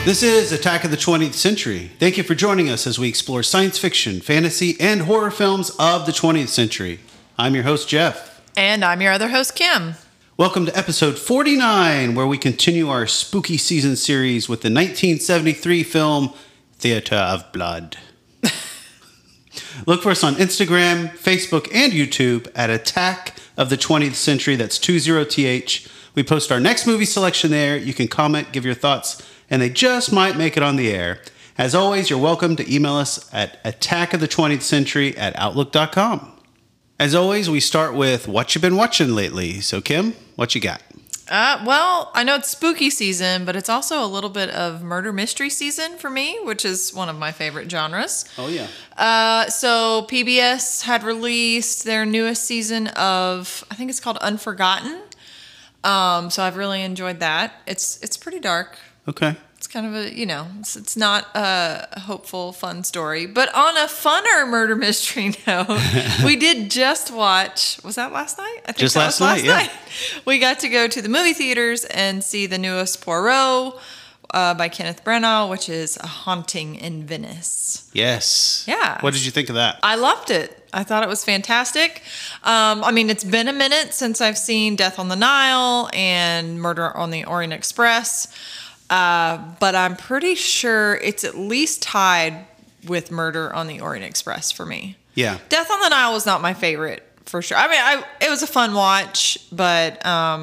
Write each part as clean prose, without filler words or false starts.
This is Attack of the 20th Century. Thank you for joining us as we explore science fiction, fantasy, and horror films of the 20th century. I'm your host, Jeff. And I'm your other host, Kim. Welcome to episode 49, where we continue our spooky season series with the 1973 film Theater of Blood. Look for us on Instagram, Facebook, and YouTube at Attack of the 20th Century. That's 20th. We post our next movie selection there. You can comment, give your thoughts, and they just might make it on the air. As always, you're welcome to email us at attackofthe20thcentury@outlook.com. As always, we start with what you've been watching lately. So, Kim, what you got? Well, I know it's spooky season, but it's also a little bit of murder mystery season for me, which is one of my favorite genres. Oh, yeah. So PBS had released their newest season of, I think it's called Unforgotten. So I've really enjoyed that. It's pretty dark. Okay. It's kind of a, it's not a hopeful, fun story. But on a funner murder mystery note, we did just watch, was that last night? I think just that last was night, yeah. We got to go to the movie theaters and see the newest Poirot by Kenneth Branagh, which is A Haunting in Venice. Yes. Yeah. What did you think of that? I loved it. I thought it was fantastic. It's been a minute since I've seen Death on the Nile and Murder on the Orient Express. But I'm pretty sure it's at least tied with Murder on the Orient Express for me. Yeah. Death on the Nile was not my favorite, for sure. It was a fun watch, but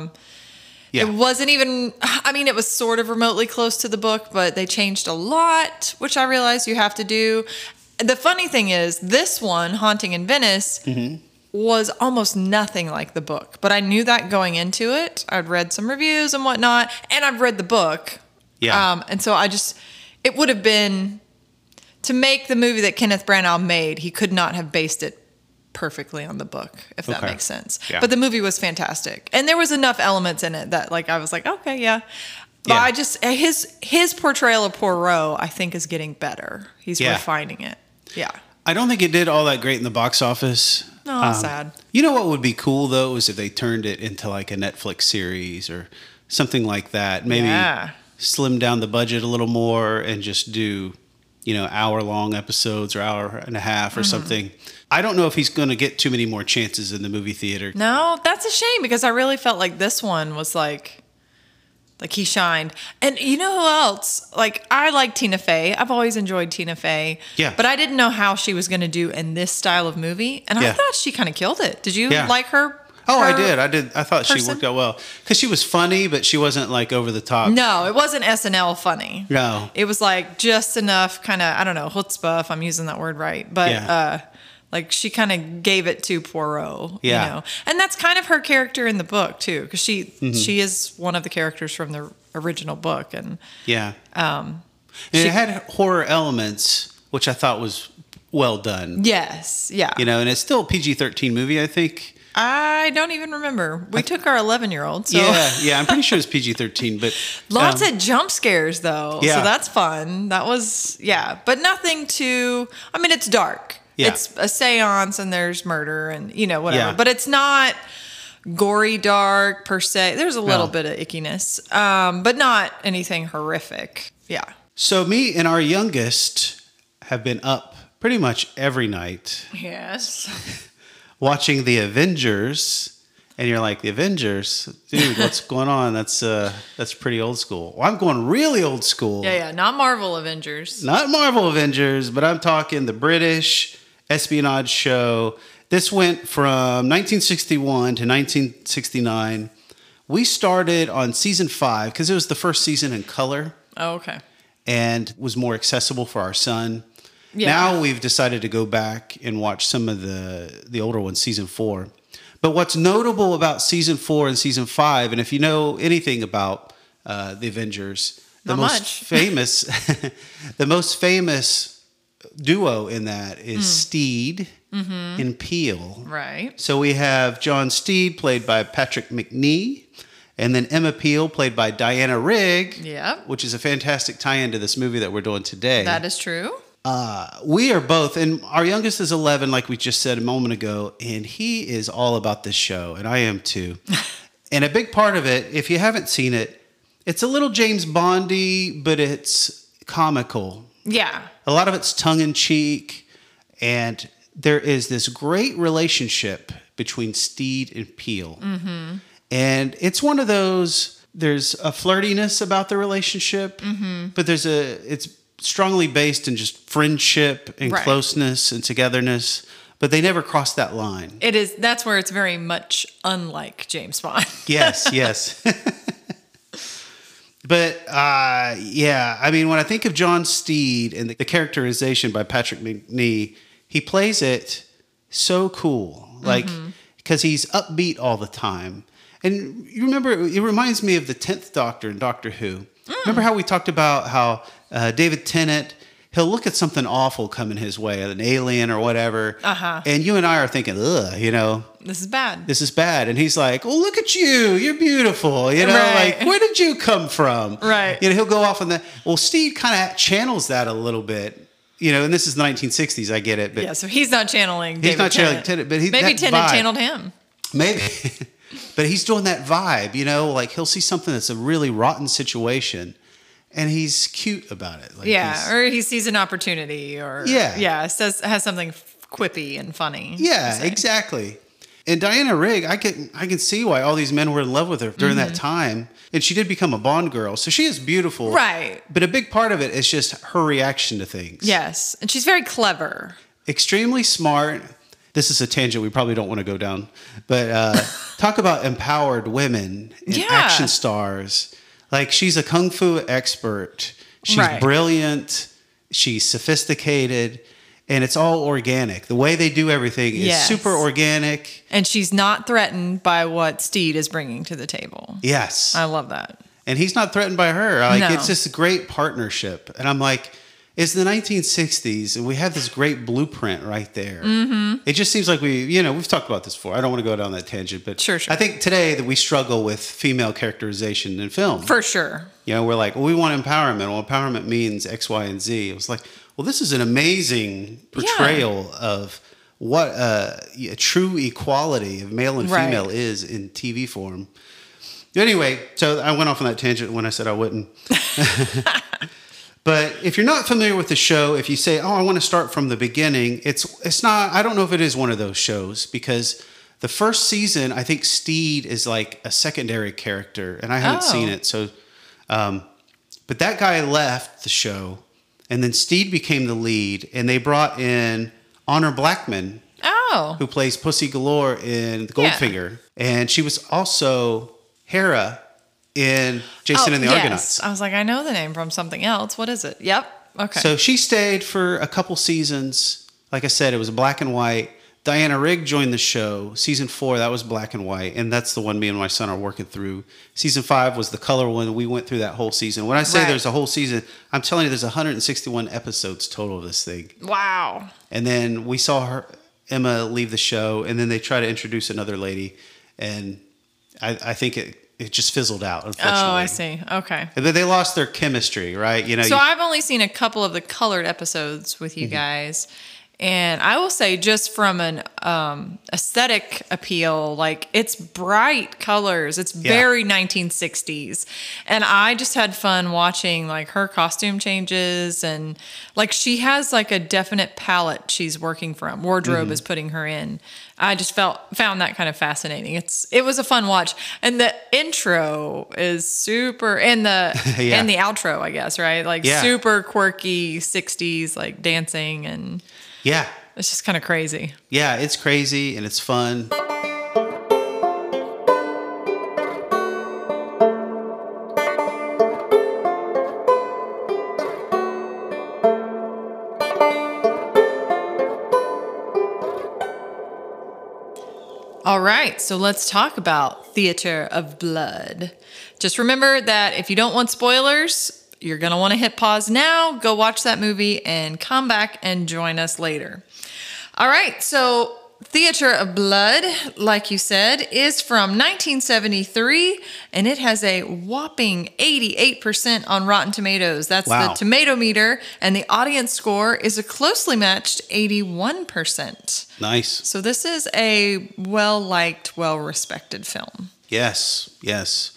it wasn't even, it was sort of remotely close to the book, but they changed a lot, which I realize you have to do. The funny thing is, this one, Haunting in Venice, was almost nothing like the book. But I knew that going into it. I'd read some reviews and whatnot, and I've read the book. Yeah. And so it would have been, to make the movie that Kenneth Branagh made, he could not have based it perfectly on the book, if that makes sense. Yeah. But the movie was fantastic. And there was enough elements in it that I was like, okay, yeah. But his portrayal of Poirot, I think, is getting better. He's refining it. Yeah. I don't think it did all that great in the box office. Oh, sad. You know what would be cool, though, is if they turned it into like a Netflix series or something like that. Maybe slim down the budget a little more and just do, hour-long episodes or hour and a half or something. I don't know if he's going to get too many more chances in the movie theater. No, that's a shame because I really felt like this one was like he shined. And you know who else? I like Tina Fey. I've always enjoyed Tina Fey. Yeah. But I didn't know how she was going to do in this style of movie. And I thought she kind of killed it. Did you like her? Oh, I did. I thought she worked out well. Because she was funny, but she wasn't over the top. No, it wasn't SNL funny. No. It was just enough kind of, I don't know, chutzpah, if I'm using that word right. But she kind of gave it to Poirot, And that's kind of her character in the book, too, because she is one of the characters from the original book. And and it had horror elements, which I thought was well done. Yes, yeah. And it's still a PG-13 movie, I think. I don't even remember. We took our 11-year-old. So. Yeah, I'm pretty sure it's PG-13, but lots of jump scares though. Yeah. So that's fun. That was but nothing too. It's dark. Yeah. It's a seance and there's murder and whatever. Yeah. But it's not gory dark per se. There's a little bit of ickiness, but not anything horrific. Yeah. So me and our youngest have been up pretty much every night. Yes. Watching the Avengers, and you're like, the Avengers, dude, what's going on? That's pretty old school. Well, I'm going really old school. Yeah, not Marvel Avengers. Not Marvel Avengers, but I'm talking the British espionage show. This went from 1961 to 1969. We started on season 5 because it was the first season in color. Oh, okay. And was more accessible for our son. Yeah. Now we've decided to go back and watch some of the older ones, season 4. But what's notable about season 4 and season 5, and if you know anything about the Avengers, the most famous duo in that is Steed and Peel. Right. So we have John Steed, played by Patrick Macnee, and then Emma Peel, played by Diana Rigg. Yep. Which is a fantastic tie-in to this movie that we're doing today. That is true. We are both, and our youngest is 11, like we just said a moment ago, and he is all about this show, and I am too. And a big part of it, if you haven't seen it, it's a little James Bondy, but it's comical. Yeah. A lot of it's tongue in cheek, and there is this great relationship between Steed and Peele. Mm-hmm. And it's one of those, there's a flirtiness about the relationship, but it's strongly based in just friendship and closeness and togetherness, but they never cross that line. That's where it's very much unlike James Bond. Yes. But, yeah, I mean, when I think of John Steed and the characterization by Patrick Macnee, he plays it so cool, like, because he's upbeat all the time. And you remember, it reminds me of the 10th Doctor in Doctor Who. Remember how we talked about how David Tennant, he'll look at something awful coming his way, an alien or whatever, and you and I are thinking, ugh, this is bad. This is bad. And he's like, well, look at you. You're beautiful. Like, where did you come from? Right. He'll go off on that. Well, Steve kind of channels that a little bit, and this is the 1960s. I get it. But yeah, so he's not channeling David Tennant. Tennant. But maybe Tennant channeled him. Maybe. But he's doing that vibe, like he'll see something that's a really rotten situation, and he's cute about it. Like or he sees an opportunity, or has something quippy and funny. Yeah, exactly. And Diana Rigg, I can see why all these men were in love with her during that time. And she did become a Bond girl, so she is beautiful. Right. But a big part of it is just her reaction to things. Yes, and she's very clever. Extremely smart. This is a tangent we probably don't want to go down. But talk about empowered women and action stars. Like, she's a kung fu expert. She's brilliant. She's sophisticated. And it's all organic. The way they do everything is super organic. And she's not threatened by what Steed is bringing to the table. Yes. I love that. And he's not threatened by her. It's just a great partnership. And I'm like, it's the 1960s, and we have this great blueprint right there. Mm-hmm. It just seems like we've talked about this before. I don't want to go down that tangent, but sure. I think today that we struggle with female characterization in film. For sure. We're like, well, we want empowerment. Well, empowerment means X, Y, and Z. It was like, well, this is an amazing portrayal of what a true equality of male and female is in TV form. Anyway, so I went off on that tangent when I said I wouldn't. But if you're not familiar with the show, if you say, oh, I want to start from the beginning, it's not, I don't know if it is one of those shows, because the first season, I think Steed is like a secondary character, and I haven't seen it. So, but that guy left the show, and then Steed became the lead, and they brought in Honor Blackman, who plays Pussy Galore in Goldfinger. And she was also Hera in Jason and the Argonauts. I was like, I know the name from something else. What is it? Yep. Okay. So she stayed for a couple seasons. Like I said, it was black and white. Diana Rigg joined the show. Season 4, that was black and white. And that's the one me and my son are working through. Season 5 was the color one. We went through that whole season. When I say there's a whole season, I'm telling you there's 161 episodes total of this thing. Wow. And then we saw Emma leave the show, and then they try to introduce another lady. And I think it just fizzled out, unfortunately. Oh, I see. Okay. And then they lost their chemistry, right? So I've only seen a couple of the colored episodes with you guys. And I will say, just from an aesthetic appeal, like, it's bright colors. It's very 1960s. And I just had fun watching, like, her costume changes. And, like, she has, like, a definite palette she's working from. Wardrobe is putting her in. I just found that kind of fascinating. It was a fun watch. And the intro is super, and the and the outro, I guess, right? Like, super quirky 60s, like, dancing and... Yeah. It's just kind of crazy. Yeah, it's crazy and it's fun. All right, so let's talk about Theater of Blood. Just remember that if you don't want spoilers, you're going to want to hit pause now, go watch that movie, and come back and join us later. All right, so Theater of Blood, like you said, is from 1973, and it has a whopping 88% on Rotten Tomatoes. That's the tomato meter, and the audience score is a closely matched 81%. Nice. So this is a well-liked, well-respected film. Yes, yes.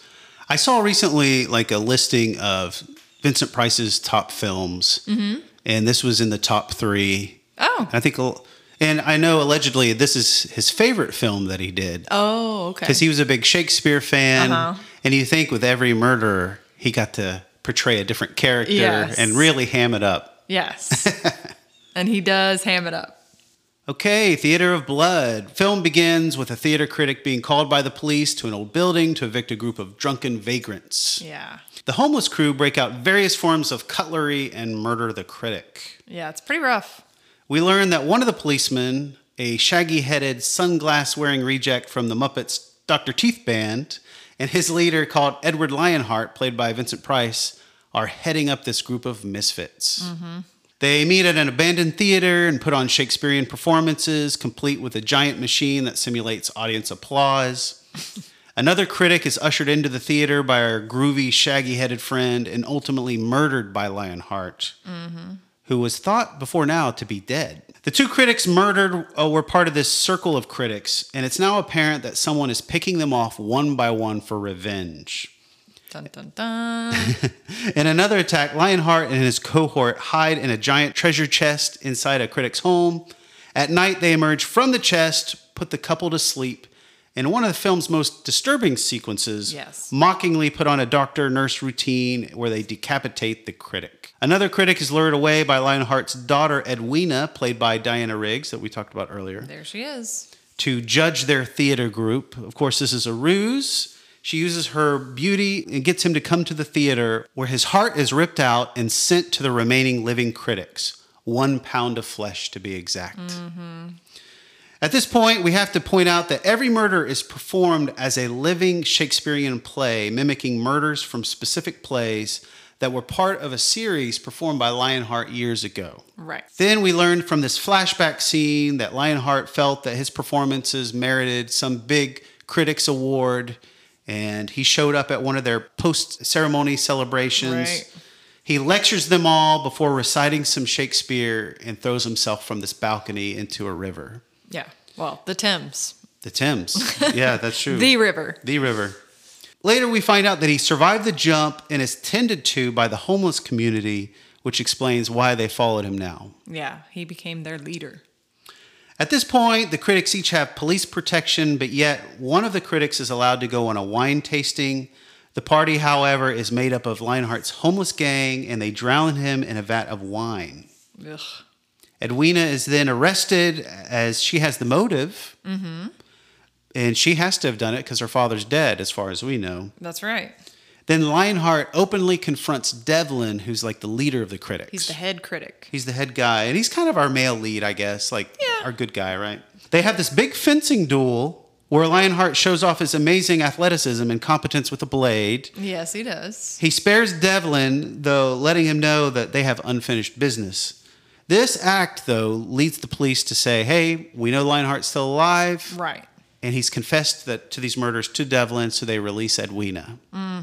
I saw recently like a listing of Vincent Price's top films, and this was in the top 3. Oh. I think, and I know allegedly this is his favorite film that he did. Oh, okay. Because he was a big Shakespeare fan, and you think with every murder, he got to portray a different character and really ham it up. Yes. And he does ham it up. Okay, Theater of Blood. Film begins with a theater critic being called by the police to an old building to evict a group of drunken vagrants. Yeah. The homeless crew break out various forms of cutlery and murder the critic. Yeah, it's pretty rough. We learn that one of the policemen, a shaggy-headed, sunglass-wearing reject from the Muppets' Dr. Teeth Band, and his leader, called Edward Lionheart, played by Vincent Price, are heading up this group of misfits. They meet at an abandoned theater and put on Shakespearean performances, complete with a giant machine that simulates audience applause. Another critic is ushered into the theater by our groovy, shaggy-headed friend and ultimately murdered by Lionheart, who was thought before now to be dead. The 2 critics murdered were part of this circle of critics, and it's now apparent that someone is picking them off one by one for revenge. Dun, dun, dun. In another attack, Lionheart and his cohort hide in a giant treasure chest inside a critic's home. At night, they emerge from the chest, put the couple to sleep. In one of the film's most disturbing sequences, mockingly put on a doctor-nurse routine where they decapitate the critic. Another critic is lured away by Lionheart's daughter, Edwina, played by Diana Riggs, that we talked about earlier. There she is. To judge their theater group. Of course, this is a ruse. She uses her beauty and gets him to come to the theater where his heart is ripped out and sent to the remaining living critics. 1 pound of flesh, to be exact. At this point, we have to point out that every murder is performed as a living Shakespearean play, mimicking murders from specific plays that were part of a series performed by Lionheart years ago. Right. Then we learned from this flashback scene that Lionheart felt that his performances merited some big critics award, and he showed up at one of their post-ceremony celebrations. Right. He lectures them all before reciting some Shakespeare and throws himself from this balcony into a river. Yeah, well, the Thames. The Thames. Yeah, that's true. The river. The river. Later, we find out that he survived the jump and is tended to by the homeless community, which explains why they followed him now. Yeah, he became their leader. At this point, the critics each have police protection, but yet one of the critics is allowed to go on a wine tasting. The party, however, is made up of Lionheart's homeless gang, and they drown him in a vat of wine. Ugh. Edwina is then arrested as she has the motive. And she has to have done it because her father's dead, as far as we know. That's right. Then Lionheart openly confronts Devlin, who's like the leader of the critics. He's the head critic. He's the head guy. And he's kind of our male lead, I guess. Like, our good guy, right? They have this big fencing duel where Lionheart shows off his amazing athleticism and competence with a blade. Yes, he does. He spares Devlin, though, letting him know that they have unfinished business. This act, though, leads the police to say, hey, we know Lionheart's still alive. Right. And he's confessed to these murders to Devlin, so they release Edwina.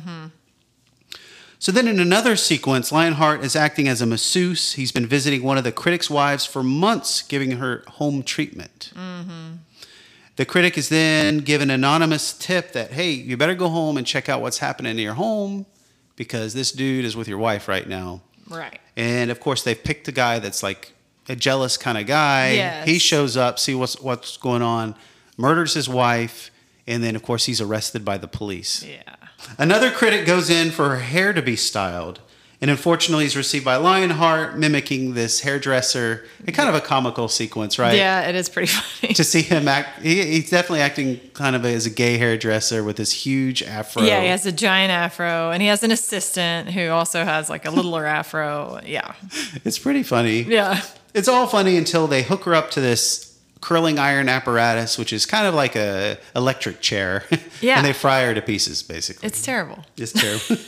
So then in another sequence, Lionheart is acting as a masseuse. He's been visiting one of the critic's wives for months, giving her home treatment. The critic is then given an anonymous tip that, hey, you better go home and check out what's happening in your home because this dude is with your wife right now. Right. And, of course, they've picked a guy that's like a jealous kind of guy. Yes. He shows up, see what's going on, murders his wife, and then, of course, he's arrested by the police. Yeah. Another critic goes in for her hair to be styled, and unfortunately is received by Lionheart, mimicking this hairdresser. It's kind of a comical sequence, right? Yeah, it is pretty funny. To see him act, he's definitely acting kind of as a gay hairdresser with this huge afro. Yeah, he has a giant afro, and he has an assistant who also has like a littler afro. Yeah. It's pretty funny. Yeah. It's all funny until they hook her up to this curling iron apparatus, which is kind of like a electric chair. Yeah. And they fry her to pieces, basically. It's terrible. It's terrible.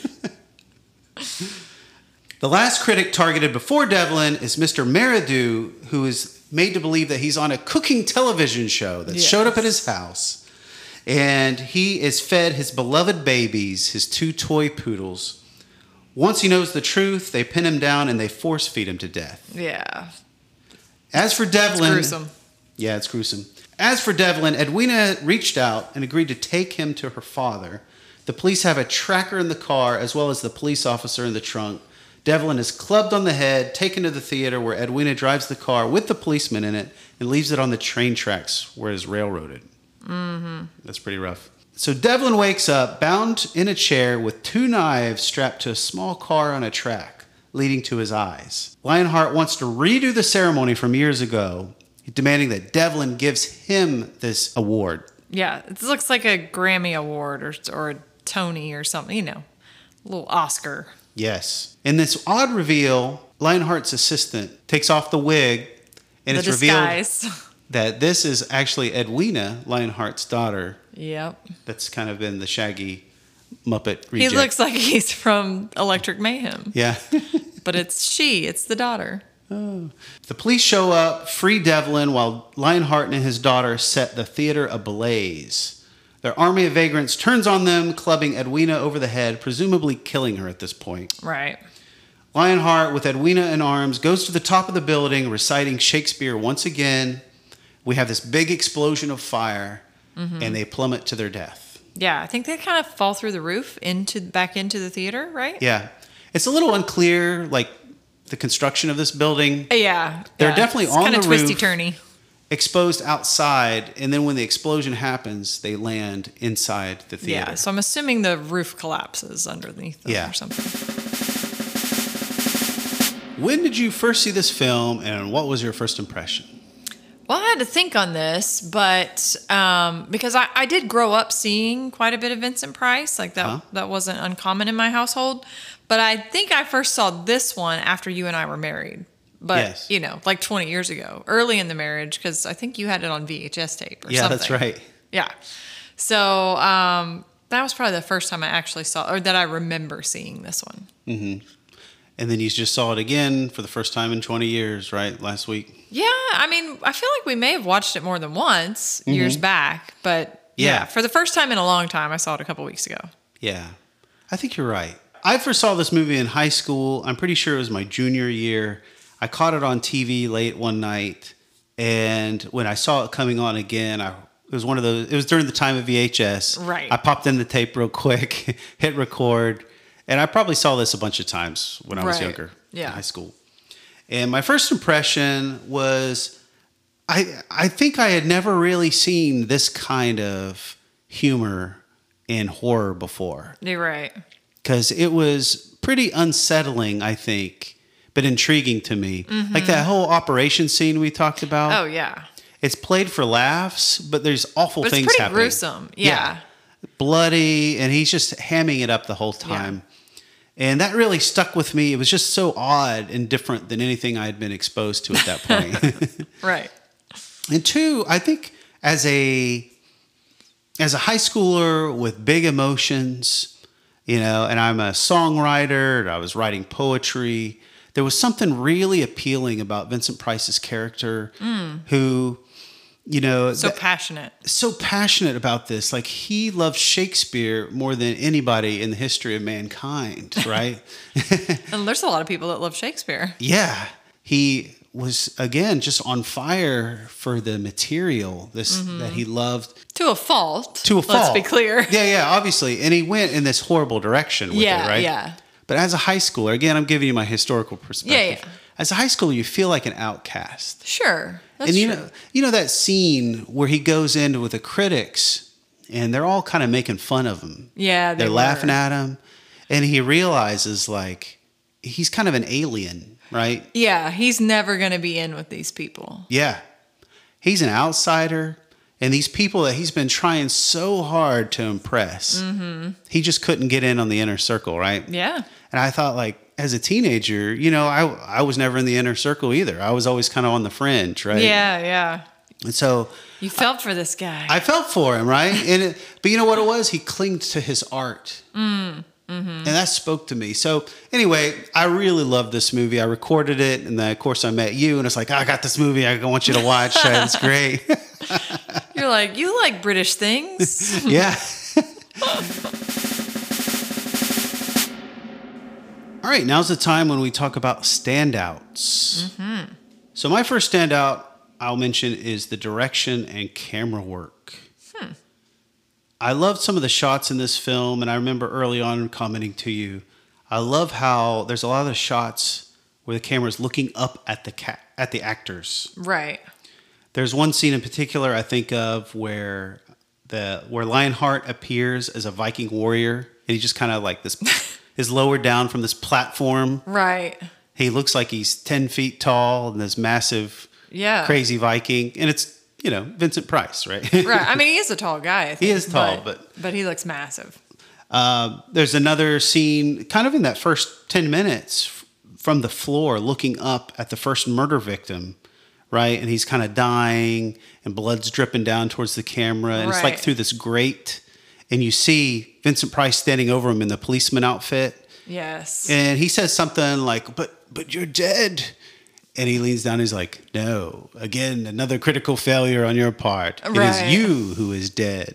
The last critic targeted before Devlin is Mr. Meridew, who is made to believe that he's on a cooking television show that showed up at his house. And he is fed his beloved babies, his 2 toy poodles. Once he knows the truth, they pin him down and they force feed him to death. Yeah. As for Devlin... It's gruesome. Yeah, it's gruesome. As for Devlin, Edwina reached out and agreed to take him to her father The police have a tracker in the car as well as the police officer in the trunk. Devlin is clubbed on the head, taken to the theater where Edwina drives the car with the policeman in it and leaves it on the train tracks where it is railroaded. Mm-hmm. That's pretty rough. So Devlin wakes up bound in a chair with 2 knives strapped to a small car on a track, leading to his eyes. Lionheart wants to redo the ceremony from years ago, demanding that Devlin gives him this award. Yeah, it looks like a Grammy Award or a Tony or something, a little Oscar. Yes. In this odd reveal, Lionheart's assistant takes off the wig, and it's revealed that this is actually Edwina, Lionheart's daughter. Yep. That's kind of been the Shaggy Muppet reject. He looks like he's from Electric Mayhem. Yeah. But it's the daughter. Oh. The police show up, free Devlin, while Lionheart and his daughter set the theater ablaze. Their army of vagrants turns on them, clubbing Edwina over the head, presumably killing her at this point. Right. Lionheart, with Edwina in arms, goes to the top of the building, reciting Shakespeare once again. We have this big explosion of fire, and they plummet to their death. Yeah, I think they kind of fall through the roof back into the theater, right? Yeah. It's a little unclear, like, the construction of this building. Yeah. They're definitely on the roof. Kind of twisty-turny. Exposed outside, and then when the explosion happens, they land inside the theater. Yeah, so I'm assuming the roof collapses underneath them or something. When did you first see this film, and what was your first impression? Well, I had to think on this, but because I did grow up seeing quite a bit of Vincent Price, like that wasn't uncommon in my household. But I think I first saw this one after you and I were married. But, like 20 years ago, early in the marriage, because I think you had it on VHS tape or something. Yeah, that's right. Yeah. So that was probably the first time I actually saw, or that I remember seeing this one. Mm-hmm. And then you just saw it again for the first time in 20 years, right? Last week. Yeah. I mean, I feel like we may have watched it more than once years back. But yeah, for the first time in a long time, I saw it a couple weeks ago. Yeah. I think you're right. I first saw this movie in high school. I'm pretty sure it was my junior year. I caught it on TV late one night, and when I saw it coming on again, it was one of those. It was during the time of VHS. Right. I popped in the tape real quick, hit record, and I probably saw this a bunch of times when I was younger, in high school. And my first impression was, I think I had never really seen this kind of humor in horror before. You're right. Because it was pretty unsettling, I think, but intriguing to me. Mm-hmm. Like that whole operation scene we talked about. Oh, yeah. It's played for laughs, but there's awful things happening. It's pretty gruesome. Yeah. Bloody, and he's just hamming it up the whole time. Yeah. And that really stuck with me. It was just so odd and different than anything I had been exposed to at that point. Right. And two, I think as a high schooler with big emotions, and I'm a songwriter, and I was writing poetry, there was something really appealing about Vincent Price's character who, so passionate about this. Like, he loved Shakespeare more than anybody in the history of mankind, right? And there's a lot of people that love Shakespeare. Yeah. He was, again, just on fire for the material that he loved. To a fault. Let's be clear. Yeah, obviously. And he went in this horrible direction with it, right? Yeah. But as a high schooler, again, I'm giving you my historical perspective. Yeah. As a high schooler, you feel like an outcast. Sure. That's true. You know that scene where he goes in with the critics and they're all kind of making fun of him. Yeah, they're laughing at him. And he realizes, like, he's kind of an alien, right? Yeah, he's never going to be in with these people. Yeah. He's an outsider. And these people that he's been trying so hard to impress, he just couldn't get in on the inner circle, right? Yeah. And I thought, like, as a teenager, I was never in the inner circle either. I was always kind of on the fringe, right? Yeah. And so you felt for this guy. I felt for him, right? But you know what it was? He clinged to his art. And that spoke to me. So anyway, I really loved this movie. I recorded it, and then of course I met you, and it's like, I got this movie I want you to watch. It's great. You're like, you like British things? Yeah. All right, now's the time when we talk about standouts. So my first standout I'll mention is the direction and camera work. I loved some of the shots in this film, and I remember early on commenting to you, I love how there's a lot of the shots where the camera's looking up at the actors. Right. There's one scene in particular I think of where Lionheart appears as a Viking warrior, and he just kind of like this is lowered down from this platform. Right. He looks like he's 10 feet tall and this massive, crazy Viking, and it's Vincent Price, right? Right. I mean, he is a tall guy. I think, he is tall, but he looks massive. There's another scene, kind of in that first 10 minutes, from the floor, looking up at the first murder victim, right? And he's kind of dying, and blood's dripping down towards the camera, and it's like through this grate, and you see Vincent Price standing over him in the policeman outfit. Yes. And he says something like, "But you're dead." And he leans down and he's like, "No, again, another critical failure on your part. It is you who is dead."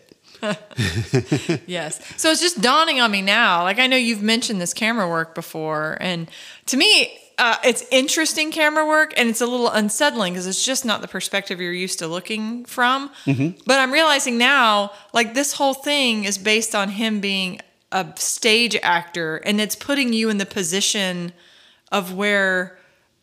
Yes. So it's just dawning on me now. Like, I know you've mentioned this camera work before. And to me, it's interesting camera work. And it's a little unsettling because it's just not the perspective you're used to looking from. Mm-hmm. But I'm realizing now, like, this whole thing is based on him being a stage actor. And it's putting you in the position of where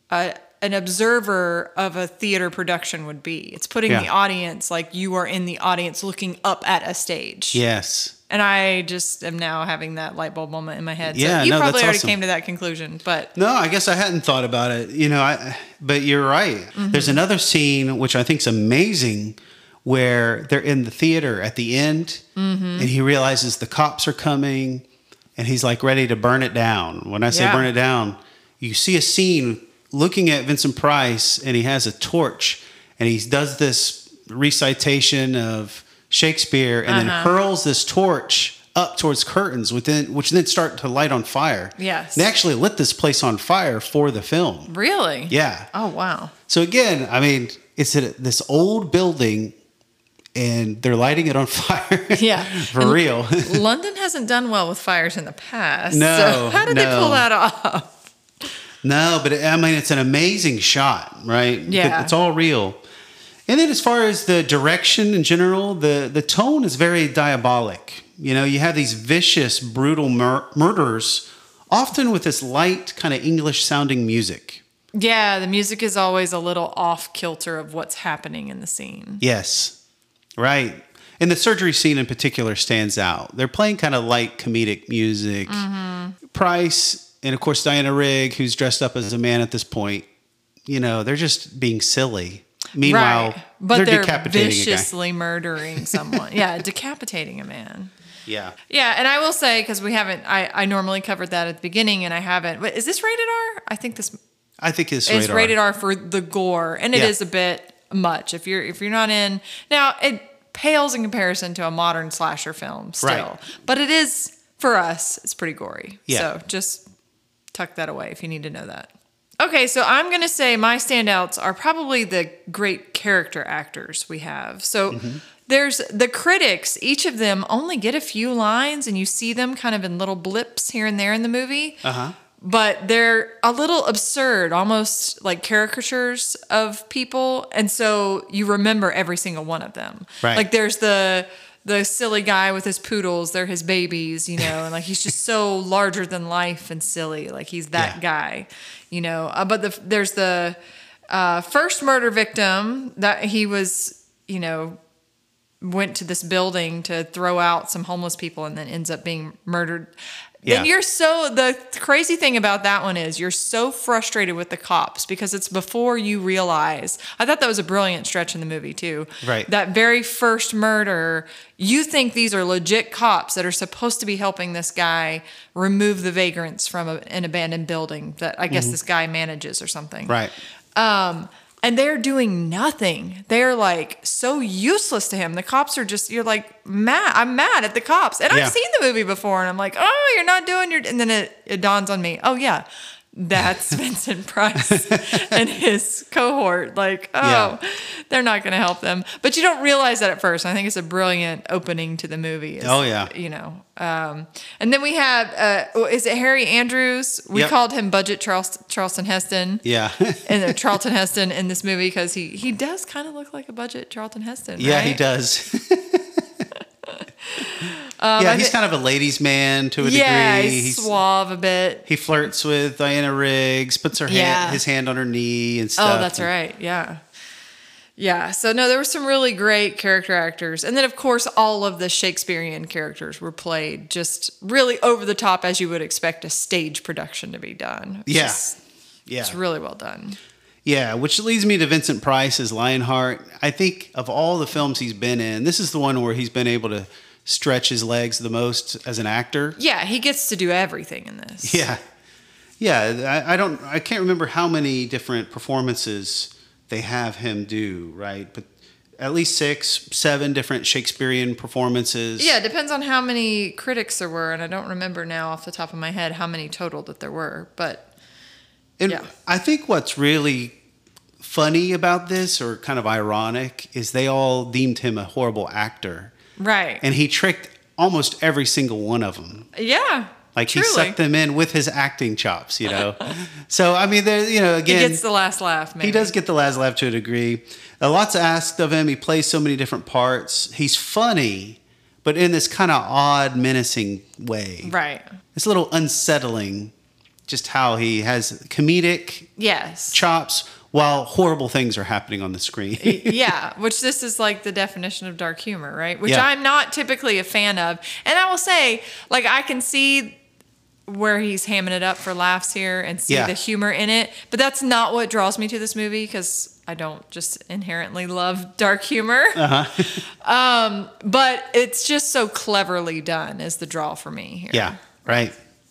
an observer of a theater production would be. It's putting the audience, like you are in the audience looking up at a stage. Yes. And I just am now having that light bulb moment in my head. Yeah, so you probably that's already awesome. Came to that conclusion, but no, I guess I hadn't thought about it. But you're right. Mm-hmm. There's another scene which I think is amazing, where they're in the theater at the end, and he realizes the cops are coming, and he's like ready to burn it down. When I say burn it down, you see a scene looking at Vincent Price, and he has a torch, and he does this recitation of Shakespeare, and then hurls this torch up towards curtains, which then start to light on fire. Yes. They actually lit this place on fire for the film. Really? Yeah. Oh, wow. So again, I mean, it's this old building, and they're lighting it on fire. Yeah. For real. London hasn't done well with fires in the past. No. So how did they pull that off? No, but I mean, it's an amazing shot, right? Yeah. It's all real. And then as far as the direction in general, the tone is very diabolic. You have these vicious, brutal murders, often with this light, kind of English-sounding music. Yeah, the music is always a little off-kilter of what's happening in the scene. Yes, right. And the surgery scene in particular stands out. They're playing kind of light comedic music. Mm-hmm. Price... And of course, Diana Rigg, who's dressed up as a man at this point, they're just being silly. Meanwhile, but they're decapitating viciously murdering someone. Yeah, decapitating a man. Yeah. Yeah, and I will say, because we haven't, I normally covered that at the beginning, and I haven't. But is this rated R? I think it's rated R for the gore, and it is a bit much. If you're not in now, it pales in comparison to a modern slasher film still, but it is for us. It's pretty gory. Yeah. So just tuck that away if you need to know that. Okay, so I'm going to say my standouts are probably the great character actors we have. So there's the critics. Each of them only get a few lines, and you see them kind of in little blips here and there in the movie. But they're a little absurd, almost like caricatures of people. And so you remember every single one of them. Right. Like there's the silly guy with his poodles, they're his babies, and like he's just so larger than life and silly. Like he's that guy, but there's the first murder victim that he was, went to this building to throw out some homeless people and then ends up being murdered. Yeah. And the crazy thing about that one is you're so frustrated with the cops because it's before you realize. I thought that was a brilliant stretch in the movie too. Right. That very first murder, you think these are legit cops that are supposed to be helping this guy remove the vagrants from an abandoned building that I guess this guy manages or something. Right. And they're doing nothing. They're like so useless to him. The cops are just, you're like, mad. I'm mad at the cops. And I've seen the movie before and I'm like, oh, you're not doing and then it dawns on me. Oh yeah, that's Vincent Price and his cohort. Like, they're not going to help them. But you don't realize that at first. I think it's a brilliant opening to the movie. And then we have, is it Harry Andrews? We called him Budget Charlton Heston. Yeah. And Charlton Heston in this movie because he does kind of look like a budget Charlton Heston. Yeah, right? he does. Yeah, he's kind of a ladies' man to a degree. Yeah, he's suave a bit. He flirts with Diana Riggs, puts his hand on her knee and stuff. Oh, that's right. Yeah. Yeah. So, no, there were some really great character actors. And then, of course, all of the Shakespearean characters were played just really over the top as you would expect a stage production to be done. Yeah. It's really well done. Yeah, which leads me to Vincent Price as Lionheart. I think of all the films he's been in, this is the one where he's been able to stretch his legs the most as an actor. Yeah, he gets to do everything in this. Yeah. Yeah, I can't remember how many different performances they have him do, right? But at least 6, 7 different Shakespearean performances. Yeah, it depends on how many critics there were, and I don't remember now off the top of my head how many total that there were, but yeah. I think what's really funny about this, or kind of ironic, is they all deemed him a horrible actor. Right. And he tricked almost every single one of them. Yeah. Like truly. He sucked them in with his acting chops, So, I mean, there, again. He gets the last laugh, maybe. He does get the last laugh to a degree. Lots asked of him. He plays so many different parts. He's funny, but in this kind of odd, menacing way. Right. It's a little unsettling just how he has comedic chops while horrible things are happening on the screen. Yeah, which this is like the definition of dark humor, right? Which I'm not typically a fan of. And I will say, like, I can see where he's hamming it up for laughs here and see the humor in it. But that's not what draws me to this movie, because I don't just inherently love dark humor. But it's just so cleverly done is the draw for me here. Yeah, right.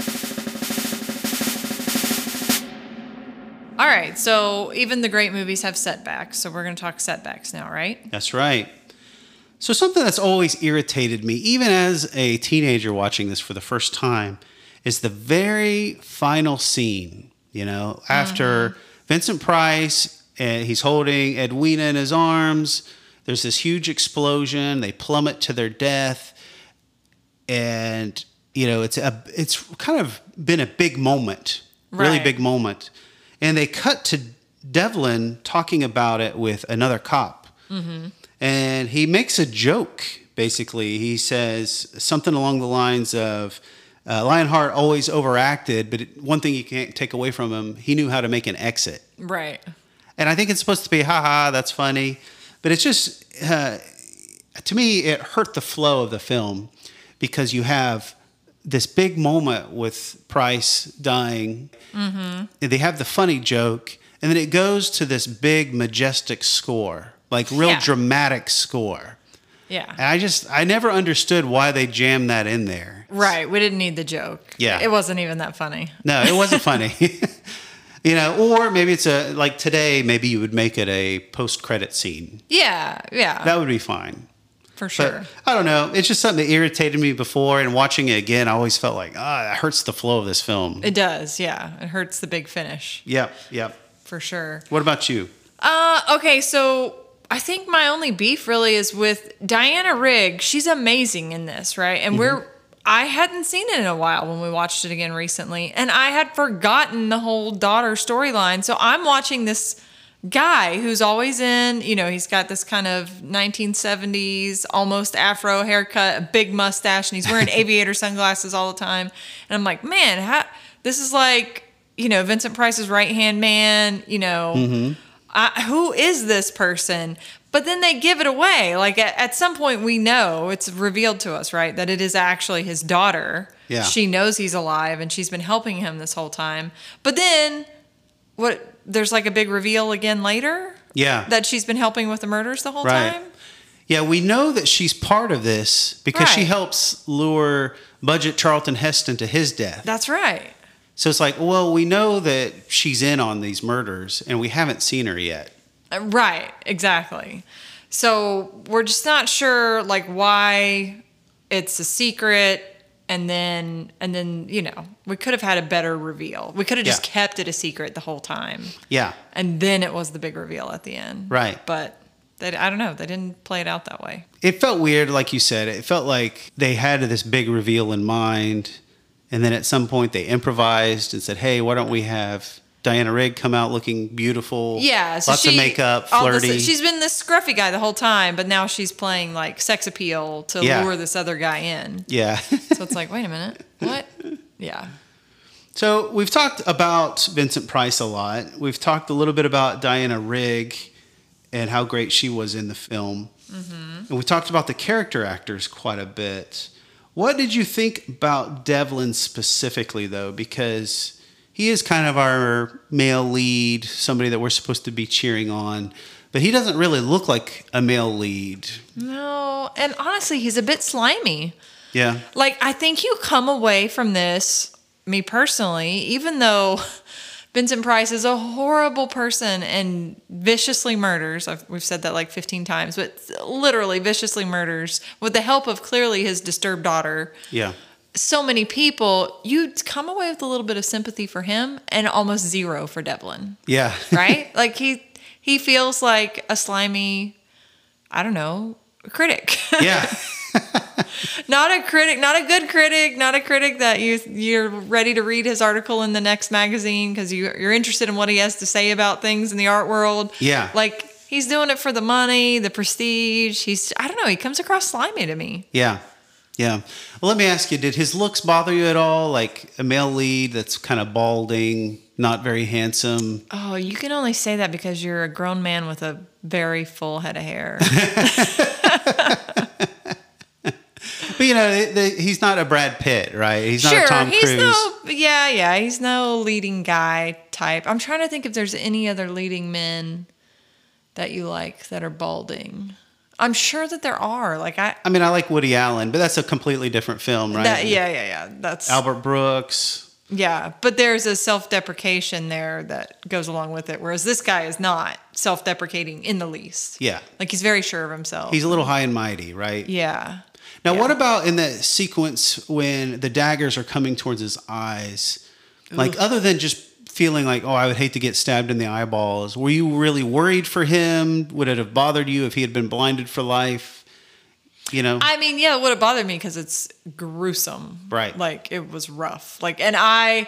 All right, so even the great movies have setbacks, so we're going to talk setbacks now, right? That's right. So something that's always irritated me, even as a teenager watching this for the first time, is the very final scene, after Vincent Price, he's holding Edwina in his arms, there's this huge explosion, they plummet to their death, and, it's kind of been a big moment, really big moment. And they cut to Devlin talking about it with another cop. Mm-hmm. And he makes a joke, basically. He says something along the lines of, Lionheart always overacted, but one thing you can't take away from him, he knew how to make an exit. Right. And I think it's supposed to be, haha, that's funny. But it's just, to me, it hurt the flow of the film because you have this big moment with Price dying. Mm-hmm. They have the funny joke, and then it goes to this big, majestic score, like real dramatic score. Yeah. And I never understood why they jammed that in there. Right. We didn't need the joke. Yeah. It wasn't even that funny. No, it wasn't funny. Or maybe it's like today, maybe you would make it a post-credit scene. Yeah. Yeah. That would be fine. For sure. But, I don't know. It's just something that irritated me before, and watching it again, I always felt like, that hurts the flow of this film. It does, yeah. It hurts the big finish. Yep. For sure. What about you? Okay, so I think my only beef really is with Diana Rigg. She's amazing in this, right? And I hadn't seen it in a while when we watched it again recently, and I had forgotten the whole daughter storyline. So I'm watching this guy who's always in, he's got this kind of 1970s almost afro haircut, a big mustache, and he's wearing aviator sunglasses all the time. And I'm like, man, this is like, Vincent Price's right-hand man, who is this person? But then they give it away. Like at some point we know, it's revealed to us, right, that it is actually his daughter. Yeah. She knows he's alive and she's been helping him this whole time. But then there's like a big reveal again later? Yeah. That she's been helping with the murders the whole time? Yeah, we know that she's part of this because she helps lure Budget Charlton Heston to his death. That's right. So it's like, well, we know that she's in on these murders and we haven't seen her yet. Right, exactly. So we're just not sure like why it's a secret. And then, we could have had a better reveal. We could have just kept it a secret the whole time. Yeah. And then it was the big reveal at the end. Right. But I don't know. They didn't play it out that way. It felt weird, like you said. It felt like they had this big reveal in mind. And then at some point they improvised and said, hey, why don't we have Diana Rigg come out looking beautiful. Yeah. So lots of makeup, flirty. She's been this scruffy guy the whole time, but now she's playing like sex appeal to lure this other guy in. Yeah. So it's like, wait a minute. What? Yeah. So we've talked about Vincent Price a lot. We've talked a little bit about Diana Rigg and how great she was in the film. Mm-hmm. And we talked about the character actors quite a bit. What did you think about Devlin specifically, though? Because he is kind of our male lead, somebody that we're supposed to be cheering on. But he doesn't really look like a male lead. No. And honestly, he's a bit slimy. Yeah. Like, I think you come away from this, me personally, even though Vincent Price is a horrible person and viciously murders. We've said that like 15 times, but literally viciously murders with the help of clearly his disturbed daughter. Yeah. So many people, you'd come away with a little bit of sympathy for him and almost zero for Devlin. Yeah. Right? Like he feels like a slimy, I don't know, critic. Yeah. Not a critic, not a good critic, not a critic that you're ready to read his article in the next magazine because you're interested in what he has to say about things in the art world. Yeah. Like, he's doing it for the money, the prestige. I don't know, he comes across slimy to me. Yeah. Yeah. Well, let me ask you, did his looks bother you at all? Like a male lead that's kind of balding, not very handsome? Oh, you can only say that because you're a grown man with a very full head of hair. But, you know, he's not a Brad Pitt, right? He's not a Tom Cruise. He's no leading guy type. I'm trying to think if there's any other leading men that you like that are balding. I'm sure that there are. Like I mean, I like Woody Allen, but that's a completely different film, right? Yeah. That's Albert Brooks. Yeah, but there's a self-deprecation there that goes along with it, whereas this guy is not self-deprecating in the least. Yeah. Like he's very sure of himself. He's a little high and mighty, right? Yeah. Now, what about in the sequence when the daggers are coming towards his eyes? Like, other than just feeling like, oh, I would hate to get stabbed in the eyeballs, were you really worried for him? Would it have bothered you if he had been blinded for life? You know? I mean, yeah, it would have bothered me because it's gruesome. Right. Like, it was rough. Like, and I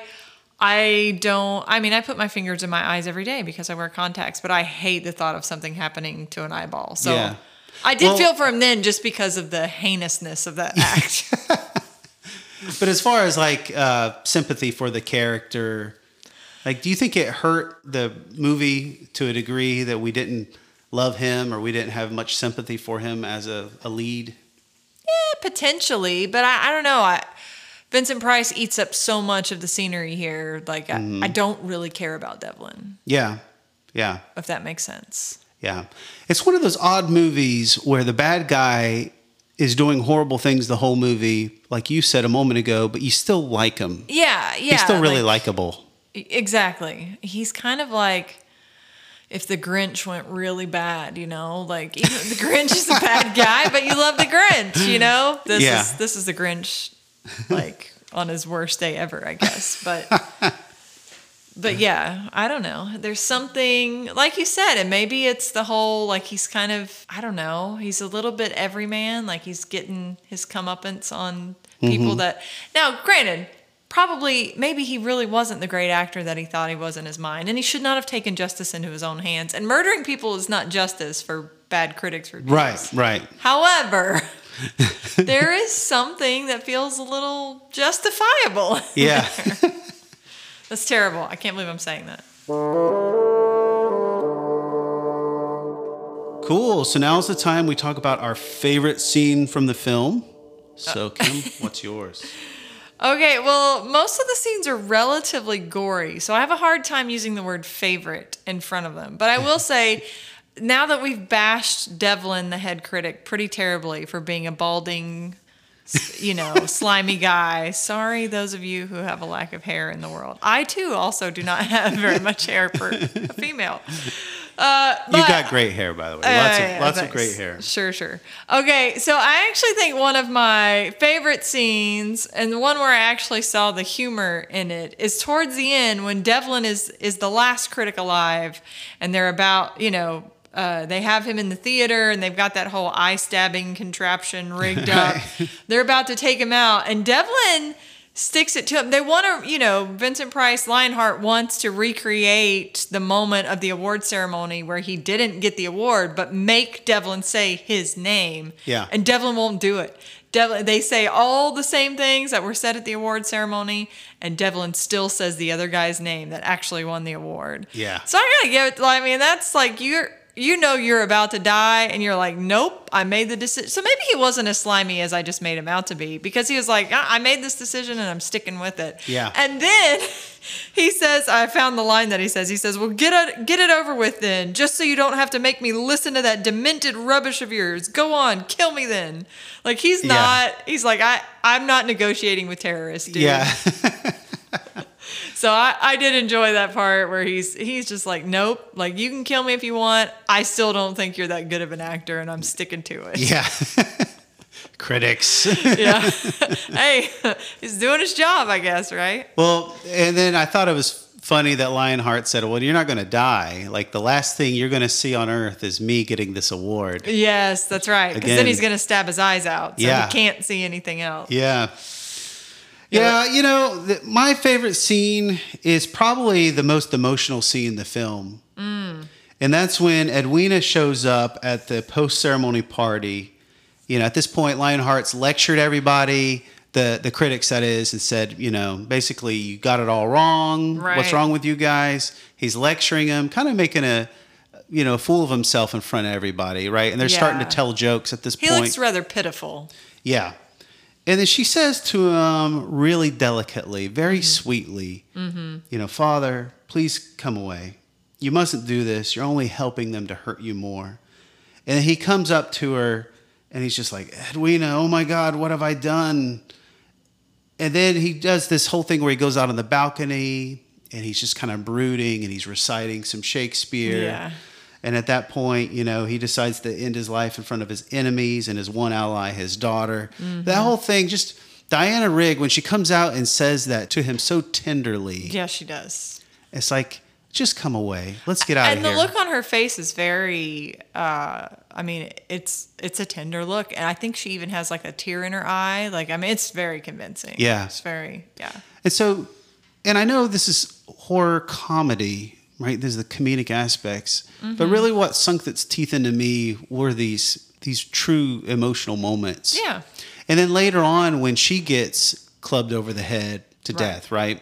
put my fingers in my eyes every day because I wear contacts, but I hate the thought of something happening to an eyeball. So yeah. I did feel for him then just because of the heinousness of that act. But as far as like sympathy for the character, like, do you think it hurt the movie to a degree that we didn't love him or we didn't have much sympathy for him as a lead? Yeah, potentially. But I don't know. Vincent Price eats up so much of the scenery here. Like, I don't really care about Devlin. Yeah. Yeah. If that makes sense. Yeah. It's one of those odd movies where the bad guy is doing horrible things the whole movie, like you said a moment ago, but you still like him. Yeah. He's still really likable. Exactly. He's kind of like if the Grinch went really bad, you know? Like, even the Grinch is a bad guy, but you love the Grinch, you know? This is the Grinch, like, on his worst day ever, I guess. But yeah, I don't know. There's something, like you said, and maybe it's the whole, like, he's kind of, I don't know, he's a little bit everyman, like he's getting his comeuppance on people that, now, granted, maybe he really wasn't the great actor that he thought he was in his mind, and he should not have taken justice into his own hands. And murdering people is not justice for bad critics' reviews. Right. However, there is something that feels a little justifiable. Yeah. That's terrible. I can't believe I'm saying that. Cool. So now's the time we talk about our favorite scene from the film. So, Kim, what's yours? Okay, well, most of the scenes are relatively gory, so I have a hard time using the word favorite in front of them. But I will say, now that we've bashed Devlin, the head critic, pretty terribly for being a balding, slimy guy. Sorry, those of you who have a lack of hair in the world. I, too, also do not have very much hair for a female. You got great hair, by the way. Lots of great hair. Sure. Okay, so I actually think one of my favorite scenes, and the one where I actually saw the humor in it, is towards the end when Devlin is the last critic alive, and they're about, they have him in the theater, and they've got that whole eye stabbing contraption rigged up. They're about to take him out, and Devlin sticks it to him. They want to, Vincent Price, Lionheart wants to recreate the moment of the award ceremony where he didn't get the award, but make Devlin say his name. Yeah. And Devlin won't do it. They say all the same things that were said at the award ceremony, and Devlin still says the other guy's name that actually won the award. Yeah. So I gotta give it. I mean, that's like you're about to die, and you're like, nope, I made the decision. So maybe he wasn't as slimy as I just made him out to be, because he was like, I made this decision and I'm sticking with it. Yeah. And then he says, I found the line that he says, well, get it over with then, just so you don't have to make me listen to that demented rubbish of yours. Go on, kill me then. Like, he's like, I'm not negotiating with terrorists, dude. Yeah. So I did enjoy that part where he's just like, nope, like, you can kill me if you want. I still don't think you're that good of an actor, and I'm sticking to it. Yeah. Critics. Yeah. Hey, he's doing his job, I guess, right? Well, and then I thought it was funny that Lionheart said, well, you're not going to die. Like, the last thing you're going to see on Earth is me getting this award. Yes, that's right. Because then he's going to stab his eyes out, so he can't see anything else. Yeah. Yeah, my favorite scene is probably the most emotional scene in the film. Mm. And that's when Edwina shows up at the post-ceremony party. At this point, Lionheart's lectured everybody, the critics, that is, and said, basically, you got it all wrong. Right. What's wrong with you guys? He's lecturing them, kind of making a fool of himself in front of everybody, right? And they're starting to tell jokes at this point. He looks rather pitiful. Yeah. And then she says to him really delicately, very sweetly, Father, please come away. You mustn't do this. You're only helping them to hurt you more. And then he comes up to her and he's just like, Edwina, oh my God, what have I done? And then he does this whole thing where he goes out on the balcony and he's just kind of brooding and he's reciting some Shakespeare. Yeah. And at that point, he decides to end his life in front of his enemies and his one ally, his daughter. Mm-hmm. That whole thing, just Diana Rigg, when she comes out and says that to him so tenderly. Yeah, she does. It's like, just come away. Let's get out of here. And the look on her face is very, it's a tender look. And I think she even has like a tear in her eye. It's very convincing. Yeah. It's very, yeah. And so, and I know this is horror comedy, right? There's the comedic aspects. Mm-hmm. But really what sunk its teeth into me were these true emotional moments. Yeah. And then later on, when she gets clubbed over the head to death, right?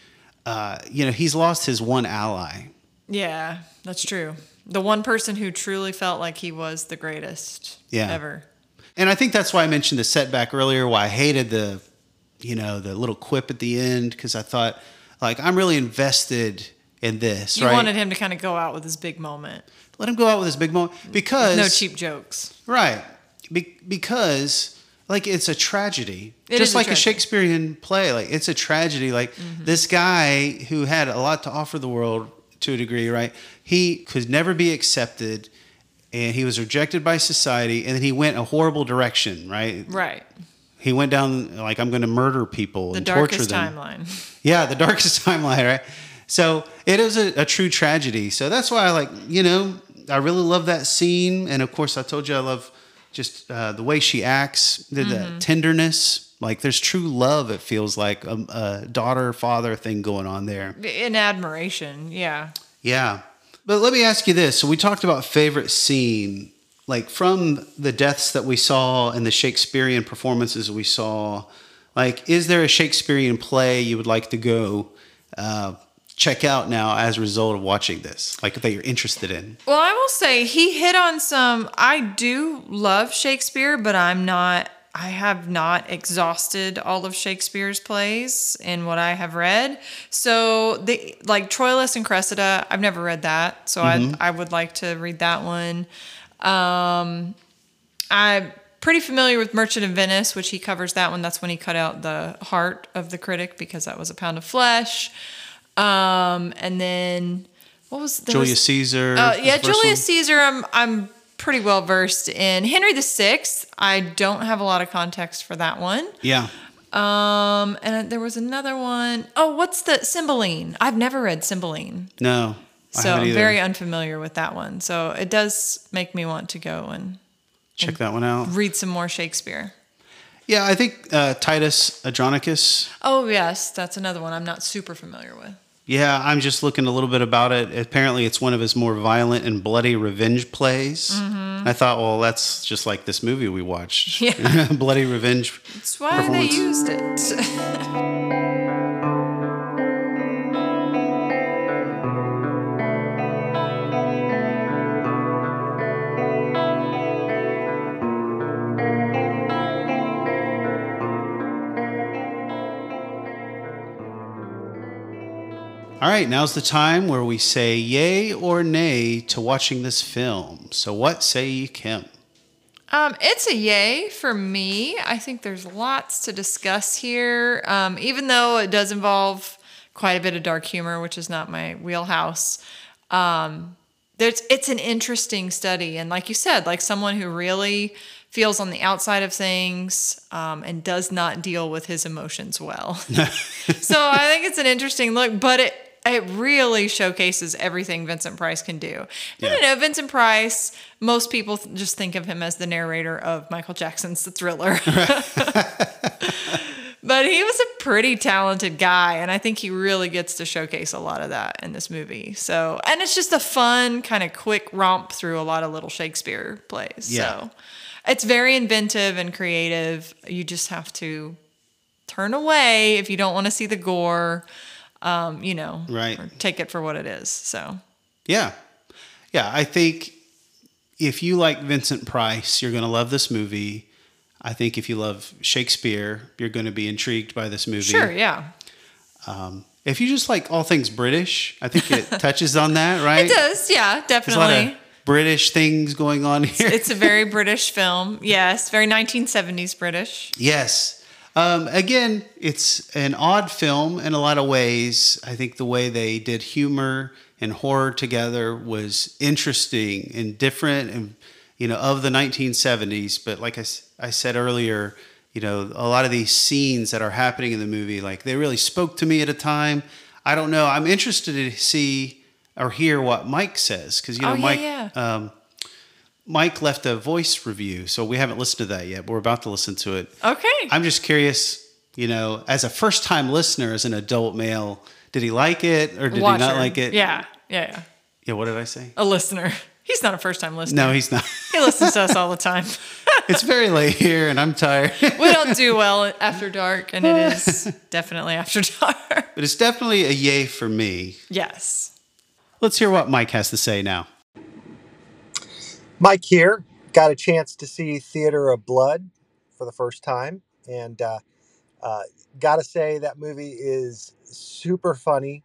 He's lost his one ally. Yeah, that's true. The one person who truly felt like he was the greatest ever. And I think that's why I mentioned the setback earlier, why I hated the little quip at the end, because I thought, like, I'm really invested in this, You wanted him to kind of go out with his big moment. Let him go out with his big moment. Because... no cheap jokes. Right. Because... like, it's a tragedy. Just like a Shakespearean play. Like, it's a tragedy. Like, this guy who had a lot to offer the world to a degree, right? He could never be accepted, and he was rejected by society, and then he went a horrible direction, right? Right. He went down, like, I'm going to murder people and torture them. The darkest timeline. Yeah, the darkest timeline, right? So, it is a true tragedy. So, that's why I really love that scene. And, of course, I told you I love... just the way she acts, the tenderness, like there's true love. It feels like a daughter-father thing going on there. In admiration, yeah. Yeah. But let me ask you this. So we talked about favorite scene, like from the deaths that we saw and the Shakespearean performances we saw. Like, is there a Shakespearean play you would like to go check out now as a result of watching this, like that you're interested in? Well, I will say he hit on some. I do love Shakespeare, but I have not exhausted all of Shakespeare's plays in what I have read. So like Troilus and Cressida, I've never read that, so I would like to read that one. I'm pretty familiar with Merchant of Venice, which he covers that one. That's when he cut out the heart of the critic because that was a pound of flesh. And then what was Julius Caesar? Julius Caesar. I'm pretty well versed in. Henry VI. I don't have a lot of context for that one. Yeah. And there was another one. Oh, what's the Cymbeline? I've never read Cymbeline. No. So I'm very unfamiliar with that one. So it does make me want to go and check that one out. Read some more Shakespeare. Yeah, I think Titus Andronicus. Oh, yes. That's another one I'm not super familiar with. Yeah, I'm just looking a little bit about it. Apparently, it's one of his more violent and bloody revenge plays. Mm-hmm. I thought, well, that's just like this movie we watched. Yeah. Bloody revenge. That's why they used it. All right, now's the time where we say yay or nay to watching this film. So what say you, Kim? It's a yay for me. I think there's lots to discuss here, even though it does involve quite a bit of dark humor, which is not my wheelhouse. It's an interesting study. And like you said, like someone who really feels on the outside of things and does not deal with his emotions well. So I think it's an interesting look, but it really showcases everything Vincent Price can do. And I know Vincent Price, most people just think of him as the narrator of Michael Jackson's The Thriller. But he was a pretty talented guy, and I think he really gets to showcase a lot of that in this movie. So, and it's just a fun, kind of quick romp through a lot of little Shakespeare plays. Yeah. So it's very inventive and creative. You just have to turn away if you don't want to see the gore. Right. Or take it for what it is. So, yeah. I think if you like Vincent Price, you're going to love this movie. I think if you love Shakespeare, you're going to be intrigued by this movie. Sure. Yeah. If you just like all things British, I think it touches on that, right? It does. Yeah, definitely. There's a lot of British things going on here. It's a very British film. Yes. Very 1970s British. Yes. Again, it's an odd film in a lot of ways. I think the way they did humor and horror together was interesting and different and, of the 1970s. But like I said earlier, a lot of these scenes that are happening in the movie, like they really spoke to me at a time. I don't know. I'm interested to see or hear what Mike says. Because, Mike left a voice review, so we haven't listened to that yet, but we're about to listen to it. Okay. I'm just curious, as a first-time listener, as an adult male, did he like it or did he not like it? Yeah, what did I say? A listener. He's not a first-time listener. No, he's not. He listens to us all the time. It's very late here, and I'm tired. We don't do well after dark, and it is definitely after dark. But it's definitely a yay for me. Yes. Let's hear what Mike has to say now. Mike here. Got a chance to see Theater of Blood for the first time, and gotta say that movie is super funny.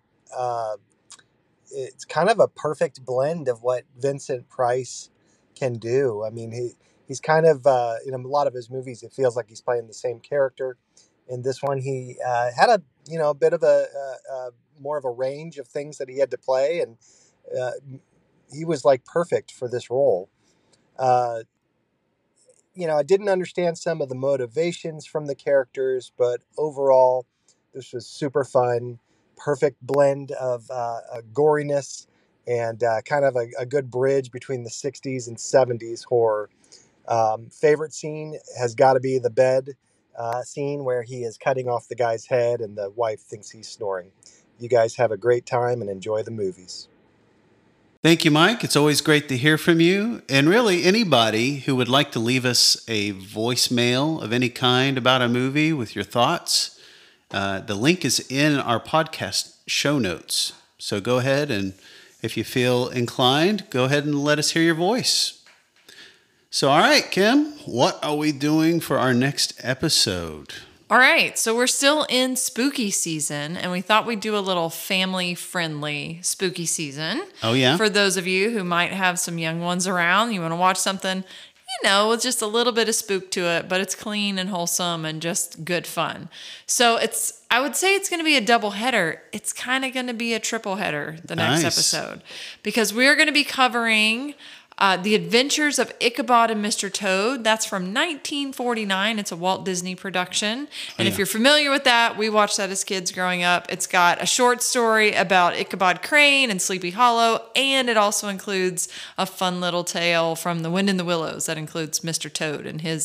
It's kind of a perfect blend of what Vincent Price can do. I mean, he's kind of in a lot of his movies, it feels like he's playing the same character. In this one, he had a bit of a more of a range of things that he had to play, and he was like perfect for this role. I didn't understand some of the motivations from the characters, but overall, this was super fun. Perfect blend of goriness and kind of a good bridge between the 60s and 70s horror. Favorite scene has got to be the bed scene where he is cutting off the guy's head and the wife thinks he's snoring. You guys have a great time and enjoy the movies. Thank you, Mike. It's always great to hear from you. And really, anybody who would like to leave us a voicemail of any kind about a movie with your thoughts, the link is in our podcast show notes. So go ahead and if you feel inclined, go ahead and let us hear your voice. So, all right, Kim, what are we doing for our next episode? All right, so we're still in spooky season, and we thought we'd do a little family-friendly spooky season. Oh, yeah? For those of you who might have some young ones around, you want to watch something, with just a little bit of spook to it, but it's clean and wholesome and just good fun. So I would say it's going to be a double header. It's kind of going to be a triple header the next episode, because we're going to be covering The Adventures of Ichabod and Mr. Toad. That's from 1949. It's a Walt Disney production. And if you're familiar with that, we watched that as kids growing up. It's got a short story about Ichabod Crane and Sleepy Hollow, and it also includes a fun little tale from The Wind in the Willows that includes Mr. Toad and his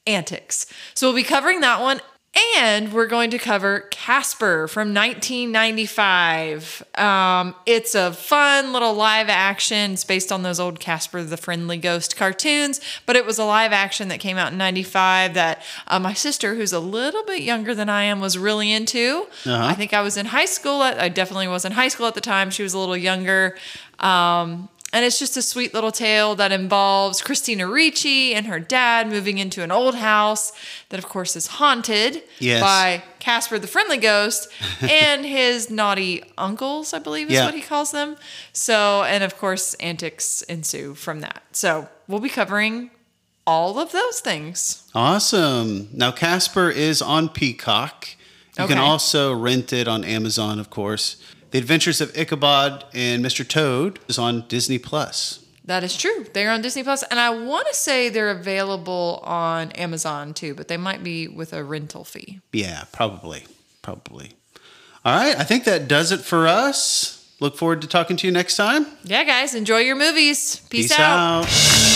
Antics. So we'll be covering that one. And we're going to cover Casper from 1995. It's a fun little live action. It's based on those old Casper the Friendly Ghost cartoons, but it was a live action that came out in 95 that my sister, who's a little bit younger than I am, was really into. I think I was in high school. I definitely was in high school at the time. She was a little younger. And it's just a sweet little tale that involves Christina Ricci and her dad moving into an old house that, of course, is haunted by Casper the Friendly Ghost and his naughty uncles, I believe is what he calls them. So, and of course, antics ensue from that. So we'll be covering all of those things. Awesome. Now, Casper is on Peacock. You can also rent it on Amazon, of course. The Adventures of Ichabod and Mr. Toad is on Disney+. That is true. They're on Disney+. And I want to say they're available on Amazon too, but they might be with a rental fee. Yeah, probably. All right. I think that does it for us. Look forward to talking to you next time. Yeah, guys. Enjoy your movies. Peace out.